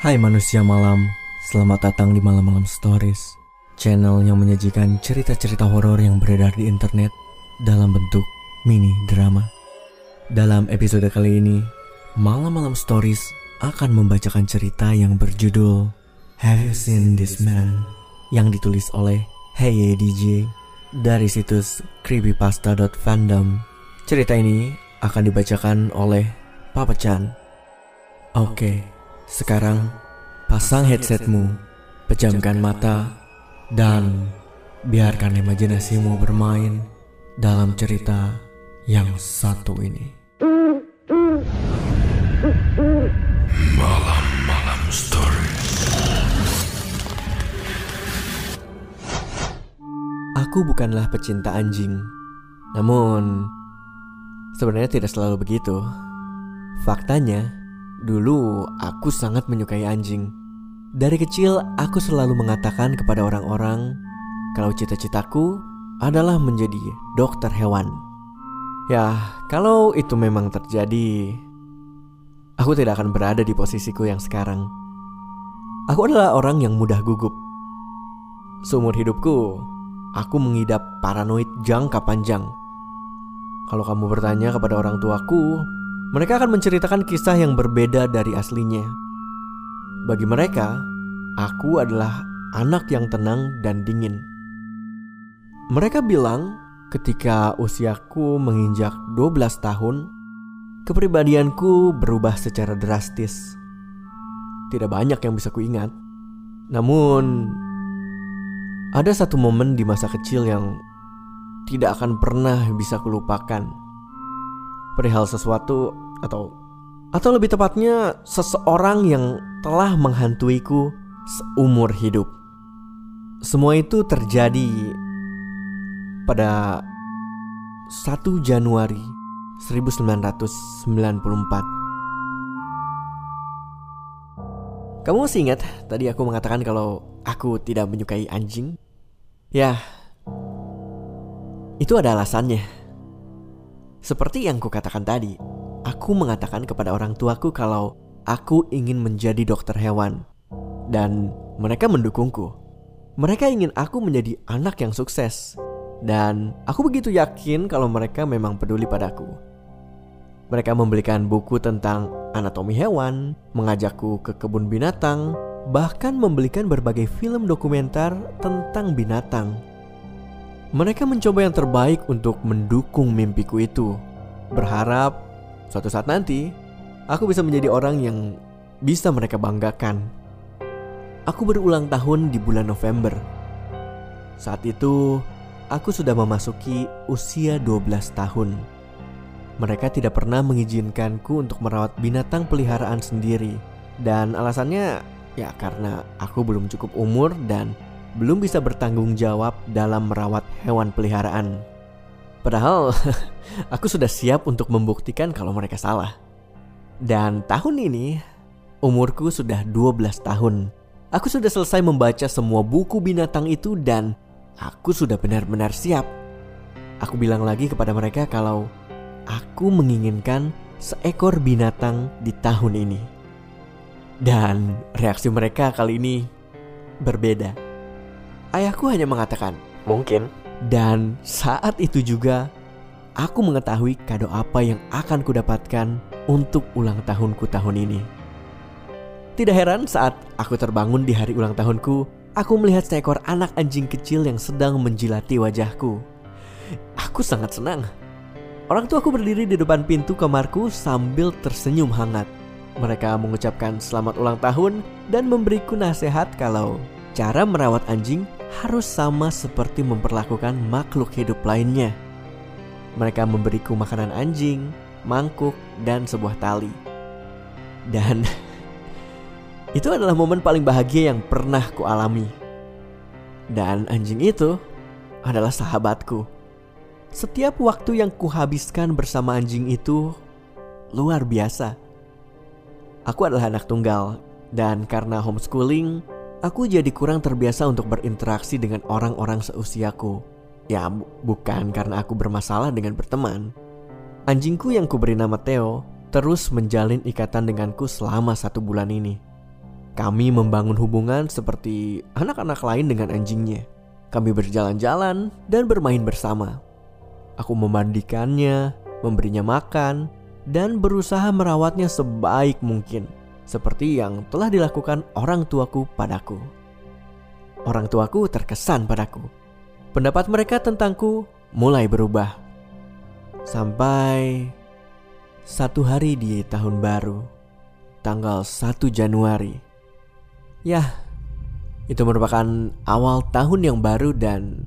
Hai manusia malam, selamat datang di Malam-Malam Stories, channel yang menyajikan cerita-cerita horor yang beredar di internet dalam bentuk mini drama. Dalam episode kali ini, Malam-Malam Stories akan membacakan cerita yang berjudul Have You Seen This Man? Yang ditulis oleh Hey DJ dari situs creepypasta.fandom. Cerita ini akan dibacakan oleh Papa Chan. Oke. Sekarang, pasang headsetmu, pejamkan mata, dan biarkan imajinasimu bermain dalam cerita yang satu ini. Malam-Malam Stories. Aku bukanlah pecinta anjing. Namun, sebenarnya tidak selalu begitu. Faktanya, dulu aku sangat menyukai anjing. Dari kecil aku selalu mengatakan kepada orang-orang kalau cita-citaku adalah menjadi dokter hewan. Ya, kalau itu memang terjadi, aku tidak akan berada di posisiku yang sekarang. Aku adalah orang yang mudah gugup. Seumur hidupku, aku mengidap paranoid jangka panjang. Kalau kamu bertanya kepada orang tuaku, mereka akan menceritakan kisah yang berbeda dari aslinya. Bagi mereka, aku adalah anak yang tenang dan dingin. Mereka bilang ketika usiaku menginjak 12 tahun, kepribadianku berubah secara drastis. Tidak banyak yang bisa kuingat. Namun, ada satu momen di masa kecil yang tidak akan pernah bisa kulupakan. Perihal sesuatu atau lebih tepatnya seseorang yang telah menghantuiku seumur hidup. Semua itu terjadi pada 1 Januari 1994. Kamu masih ingat tadi aku mengatakan kalau aku tidak menyukai anjing? Ya, itu ada alasannya. Seperti yang kukatakan tadi, aku mengatakan kepada orang tuaku kalau aku ingin menjadi dokter hewan. Dan mereka mendukungku. Mereka ingin aku menjadi anak yang sukses. Dan aku begitu yakin kalau mereka memang peduli padaku. Mereka membelikan buku tentang anatomi hewan, mengajakku ke kebun binatang, bahkan membelikan berbagai film dokumenter tentang binatang. Mereka mencoba yang terbaik untuk mendukung mimpiku itu. Berharap suatu saat nanti aku bisa menjadi orang yang bisa mereka banggakan. Aku berulang tahun di bulan November. Saat itu aku sudah memasuki usia 12 tahun. Mereka tidak pernah mengizinkanku untuk merawat binatang peliharaan sendiri. Dan alasannya ya karena aku belum cukup umur dan belum bisa bertanggung jawab dalam merawat hewan peliharaan. Padahal aku sudah siap untuk membuktikan kalau mereka salah. Dan tahun ini umurku sudah 12 tahun. Aku sudah selesai membaca semua buku binatang itu dan aku sudah benar-benar siap. Aku bilang lagi kepada mereka kalau aku menginginkan seekor binatang di tahun ini. Dan reaksi mereka kali ini berbeda. Ayahku hanya mengatakan, mungkin. Dan saat itu juga, aku mengetahui kado apa yang akan kudapatkan untuk ulang tahunku tahun ini. Tidak heran saat aku terbangun di hari ulang tahunku, aku melihat seekor anak anjing kecil yang sedang menjilati wajahku. Aku sangat senang. Orang tuaku berdiri di depan pintu kamarku sambil tersenyum hangat. Mereka mengucapkan selamat ulang tahun dan memberiku nasihat kalau cara merawat anjing harus sama seperti memperlakukan makhluk hidup lainnya. Mereka memberiku makanan anjing, mangkuk, dan sebuah tali. Dan itu adalah momen paling bahagia yang pernah kualami. Dan anjing itu adalah sahabatku. Setiap waktu yang kuhabiskan bersama anjing itu luar biasa. Aku adalah anak tunggal, dan karena homeschooling, aku jadi kurang terbiasa untuk berinteraksi dengan orang-orang seusiaku. Ya, bukan karena aku bermasalah dengan berteman. Anjingku yang kuberi nama Theo terus menjalin ikatan denganku selama 1 bulan ini. Kami membangun hubungan seperti anak-anak lain dengan anjingnya. Kami berjalan-jalan dan bermain bersama. Aku memandikannya, memberinya makan, dan berusaha merawatnya sebaik mungkin, seperti yang telah dilakukan orang tuaku padaku. Orang tuaku terkesan padaku. Pendapat mereka tentangku mulai berubah. Sampai satu hari di tahun baru, tanggal 1 Januari. Yah, itu merupakan awal tahun yang baru dan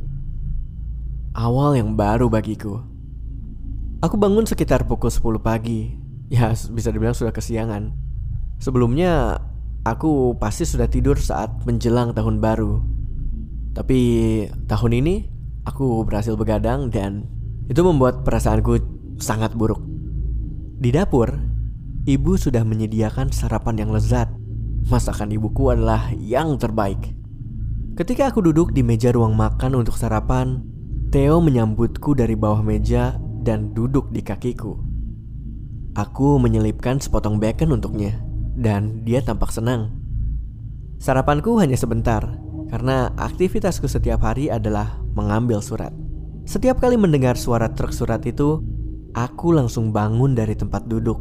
awal yang baru bagiku. Aku bangun sekitar pukul 10 pagi. Ya, bisa dibilang sudah kesiangan. Sebelumnya, aku pasti sudah tidur saat menjelang tahun baru. Tapi tahun ini, aku berhasil begadang dan itu membuat perasaanku sangat buruk. Di dapur, ibu sudah menyediakan sarapan yang lezat. Masakan ibuku adalah yang terbaik. Ketika aku duduk di meja ruang makan untuk sarapan, Theo menyambutku dari bawah meja dan duduk di kakiku. Aku menyelipkan sepotong bacon untuknya, dan dia tampak senang. Sarapanku hanya sebentar, karena aktivitasku setiap hari adalah mengambil surat. Setiap kali mendengar suara truk surat itu, aku langsung bangun dari tempat duduk.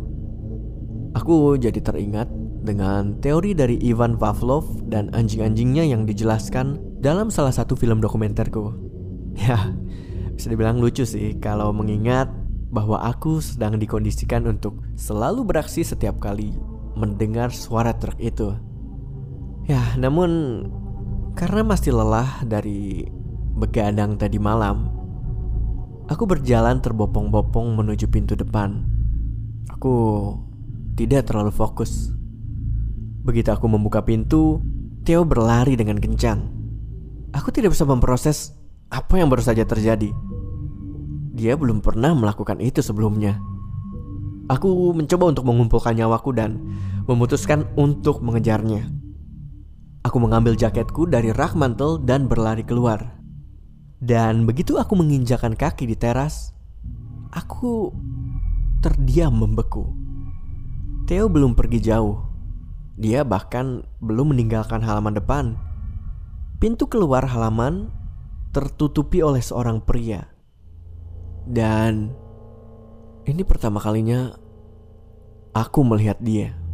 Aku jadi teringat dengan teori dari Ivan Pavlov dan anjing-anjingnya yang dijelaskan dalam salah satu film dokumenterku. Ya, bisa dibilang lucu sih kalau mengingat bahwa aku sedang dikondisikan untuk selalu beraksi setiap kali mendengar suara truk itu. Ya, namun karena masih lelah dari begadang tadi malam, aku berjalan terbopong-bopong menuju pintu depan. Aku tidak terlalu fokus. Begitu aku membuka pintu, Theo berlari dengan kencang. Aku tidak bisa memproses apa yang baru saja terjadi. Dia belum pernah melakukan itu sebelumnya. Aku mencoba untuk mengumpulkan nyawaku dan memutuskan untuk mengejarnya. Aku mengambil jaketku dari rak mantel dan berlari keluar. Dan begitu aku menginjakan kaki di teras, aku terdiam membeku. Theo belum pergi jauh. Dia bahkan belum meninggalkan halaman depan. Pintu keluar halaman tertutupi oleh seorang pria. Dan ini pertama kalinya aku melihat dia.